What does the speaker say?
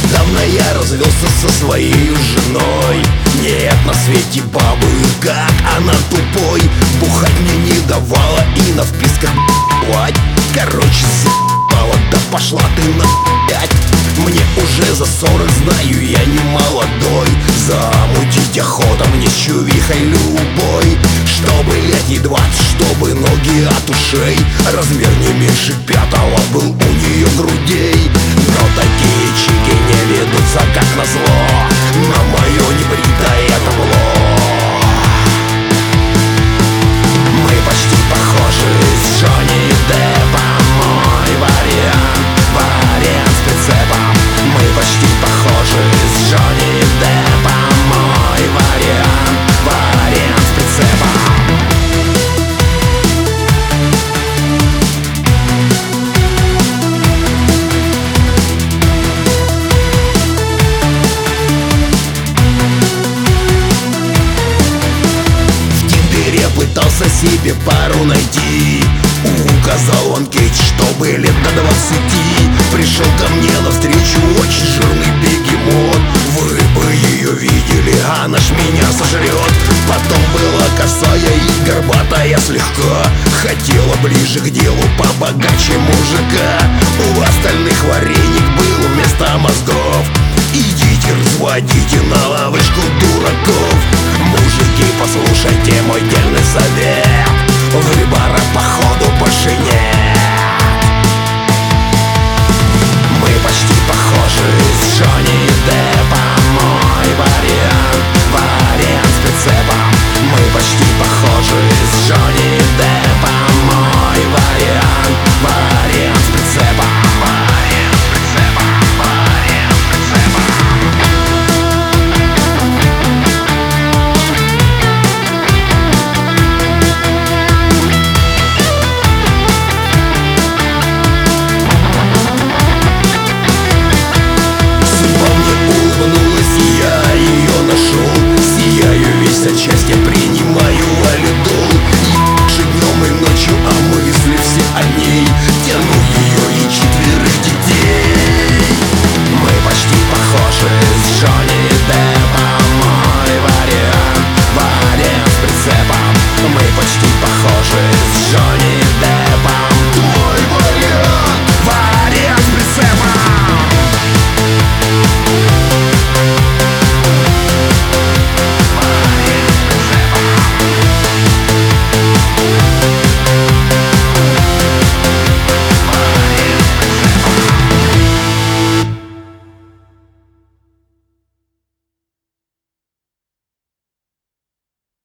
Недавно я развелся со своей женой. Нет на свете бабы, как она тупой. Бухать мне не давала и на вписках б***ать. Короче, за***ала, да пошла ты на блядь. Мне уже за 40, знаю, я не молодой. Замутить охота мне с чувихой любой. Чтобы лет не 20, чтобы ноги от ушей. Размер не меньше 5 был у нее грудей. Но такие чики не ведутся, как назло, на мое небритое табло. Мы почти похожи с Джонни Деппом. Мой вариант с прицепом. Мы почти похожи с Джонни Деппом. Мой вариант с прицепом. Пытался себе пару найти. Указал он Кейт, чтобы лет до 20. Пришел ко мне навстречу очень жирный бегемот. Вы бы ее видели, она ж меня сожрет. Потом была косая и горбатая слегка. Хотела ближе к делу, побогаче мужика. У остальных вареник был вместо мозгов. Идите, разводите на лавочку дураков. Мужики, послушайте мой дельный совет. Выбора походу больше нет.